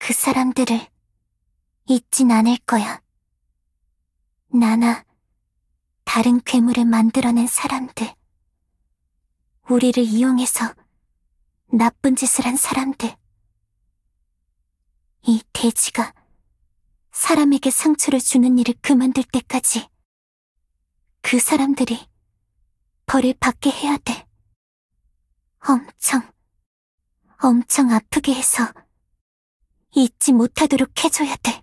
그 사람들을 잊진 않을 거야. 나나 다른 괴물을 만들어낸 사람들, 우리를 이용해서 나쁜 짓을 한 사람들, 이 돼지가 사람에게 상처를 주는 일을 그만둘 때까지 그 사람들이 벌을 받게 해야 돼. 엄청 아프게 해서 잊지 못하도록 해줘야 돼.